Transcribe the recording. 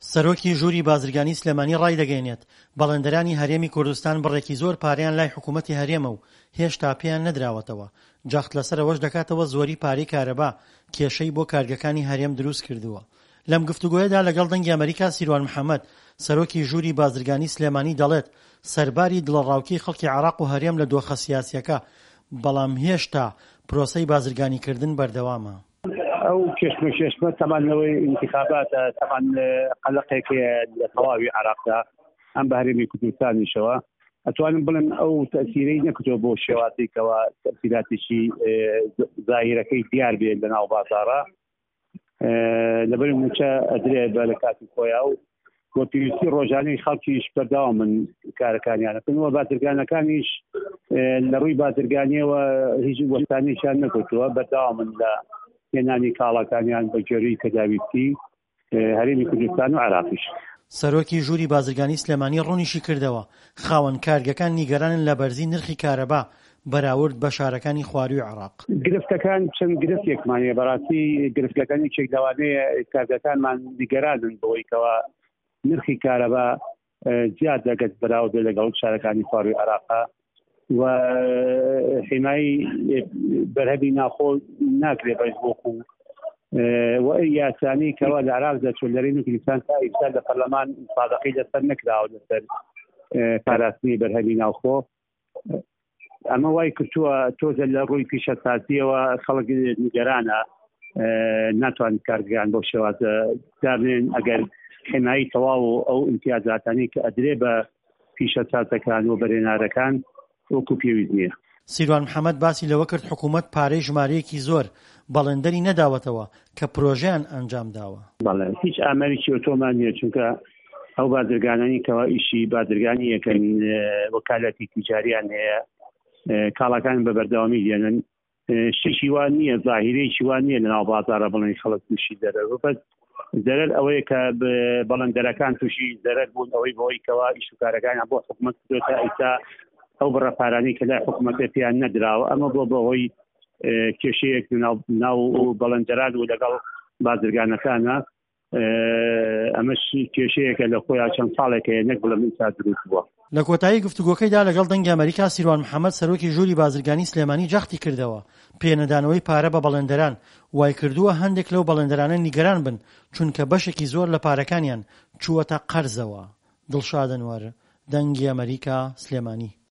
سەرۆکی ژووری بازرگانی سلێمانی ڕای دەگەێنێت بەڵێندەرانی هەرێمی کوردستان بڕێکی زۆر پارەیان لای حکوومەتی هەرێمە و هێشتا پێیان نەدراوەتەوە. جەخت لەسەرەوەش دەکاتەوە زۆری پارەی کارەبا کێشەی بۆ کارگەکانی هەرێم دروست کردووە. لەم گفتوگۆیەدا لەگەڵ دەنگی ئەمریکا سیروان محەممەد سەرۆکی ژووری بازرگانی سلێمانی دەڵێت سەرباری دڵڕاوکی خەڵکی عێراق و هەرێم لە دۆخە سیاسیەکە، بەڵام هێشتا پرۆسەی بازرگانیکردن بەردەوامە. ئەو کێشمە تەمانەوەی انتخاباتە تەمان قەلقێکی لە تەواوی عێراقدا ئەم بە هەرێمی کوردستانیشەوە ئەتوانم بڵێن ئەو تەسیرەی نەکردەوە بۆ شێوازێکەوە تەسیراتێکی زاهیرەکەی دیار بێت لە ناو بازاڕە لەبەر موچە ئەدرێ بە لە کاتی خۆیان و بۆ پێویستی ڕۆژانەی خەڵکیش بەردەوام من کارەکانیانەکەنەوە بازرگانەکانیش لە ڕووی بازرگانیەوە هیچ وەستانیشان نەکوتووە بەردەوام من لە هێنانی کاڵەکانیان بە جێڕی کەداویستی هەرێمی کوردستان و عێراقیش. سەرۆکی ژووری بازرگانی سلێمانی ڕوونیشی کردەوە خاوەن کارگەکان نیگەرانن لە بەرزی نرخی کارەبا بەراورد بە شارەکانی خواروی عێراق. گرفتەکان چەند گرفتێکمانەیە بەڕاستی گرفتەکانی چێک لەوانەیە کارگەکانمان نیگەرانن بەوەی کەوا نرخی کارەبا زیاد دەگەت بەراورد لەگەڵ شارەکانی خواروی عێراقا و حمایي برهبي ناخذ ناكري بيزبوكو وإياساني كوا العراق ذات شلرين في لسان إرسال البرلمان صادقي لسر نكرا ولسر فارسني برهبي ناخذ أما واي كتوا توزل روي في شتاتية وخلق نجرانا ناتوان كارجان بوشواز دارين أجل حماية تواو أو امتيازاتني كأدريبة في شتات كان وبرينا كان سیروان محەممەد باسی لەوە کرد حکوومەت پارەی ژمارەیەکی زۆر بەڵێندەری نەداوەتەوە کە پرۆژیان ئەنجام داوە. بەڵێ هیچ ئامەرێکی ئۆتۆمان نییە چونکە ئەو بازرگانانی کەوا ئیشی بازرگانی یەکەن وەکالەتی تیجاریان هەیە کاڵەکان بە بەردەوامی دێنن شتێکی وان نییە زاهیرەیەکی وان نییە لەناو بازاڕە بڵێن خەڵک تووشی دەرەوە بەس زەرەر ئەوەیە کە بەڵێندەرەکان تووشی زەرەر بوون ئەوەی بەوەی کەوا ئیش و کارەکانیان بۆ حکوومەت کردوێتە ئیستا ئەو بڕەپارانی کە لای حکوومەتە پێیان نەدراوە ئەمە بۆ بەهۆی کێشەیەک ناو بەڵێندەران و لەگەڵ بازرگانەکانە ئەمەش کێشەیەکە لە خۆیان چەند ساڵێکە نەک بڵێم ئینسا دروست بووە. لە کۆتایی گفتوگۆکەیدا لەگەڵ دەنگی ئەمریکا سیروان محەممەد سەرۆکی ژووری بازرگانی سلێمانی جەختی کردەوە پێنەدانەوەی پارە بە بەڵێندەران وای کردووە هەندێک لەو بەڵێندەرانە نیگەران بن چونکە بەشێکی زۆر لە پارەکانیان چووەتە قەرزەوە. دڵشاد ئەنوەر، دەنگی ئەمریکا، سلێمانی.